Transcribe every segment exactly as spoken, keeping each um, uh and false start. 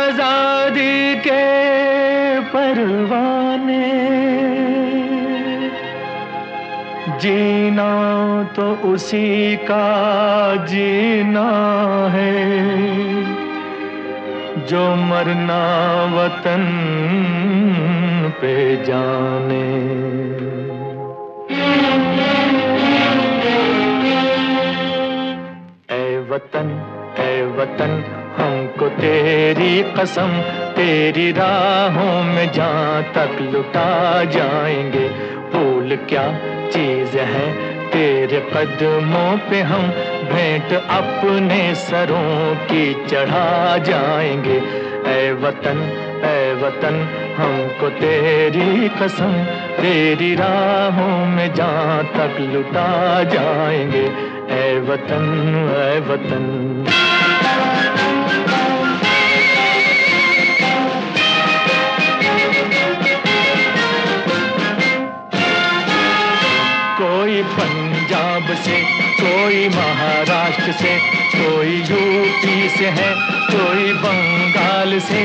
आजादी के परवाने, जीना तो उसी का जीना है, जो मरना वतन पे जाने। ऐ वतन ऐ वतन हमको तेरी कसम, तेरी राहों में जहाँ तक लुटा जाएंगे। भूल क्या चीज है तेरे कदमों पे हम भेंट अपने सरों की चढ़ा जाएंगे। ऐ वतन ऐ वतन हमको तेरी कसम, तेरी राहों में जहाँ तक लुटा जाएंगे। ऐ वतन ऐ वतन। कोई पंजाब से, कोई महाराष्ट्र से, कोई यूपी से है, कोई बंगाल से।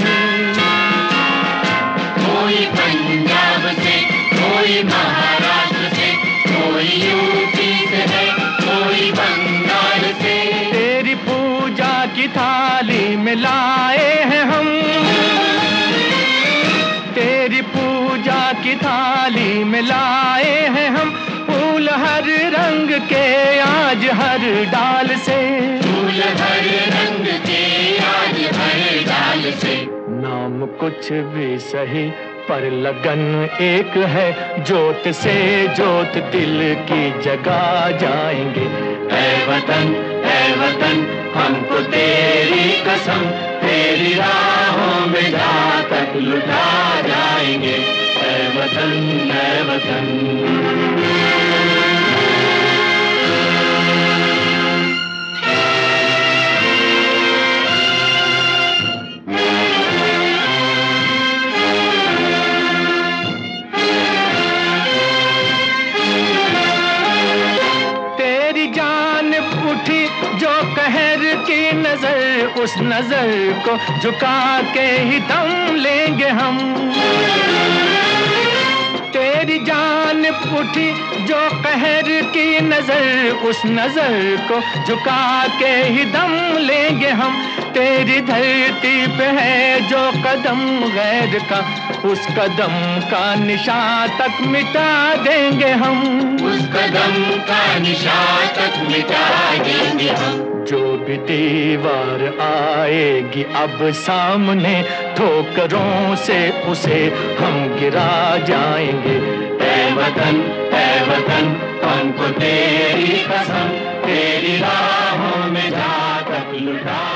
कोई पंजाब से, कोई महाराष्ट्र से, कोई यूपी से है, कोई बंगाल से। तेरी पूजा की थाली में लाए हैं हम, तेरी पूजा की थाली में लाए हैं हम, फूल हर रंग के आज हर डाल से। फूल हर रंग के आज हर डाल से। नाम कुछ भी सही पर लगन एक है, जोत से जोत दिल की जगा जाएंगे। ऐ वतन ऐ वतन हमको तेरी कसम, तेरी राहों में जहाँ तक लुटा जाएंगे। ऐ वतन ऐ वतन। उठी जो कहर की नजर, उस नजर को झुका के ही दम लेंगे हम। तेरी जान उठी जो कहर की नजर, उस नजर को झुका के ही दम लेंगे हम। तेरी धरती पे है जो कदम गैर का, उस कदम का निशान तक मिटा देंगे हम। उस कदम का निशान तक मिटा देंगे हम। जो भी दीवार आएगी अब सामने, ठोकरों से उसे हम गिरा जाएंगे। ऐ वतन ऐ वतन हमको तेरी कसम, तेरी राहों में जहाँ तक लुटा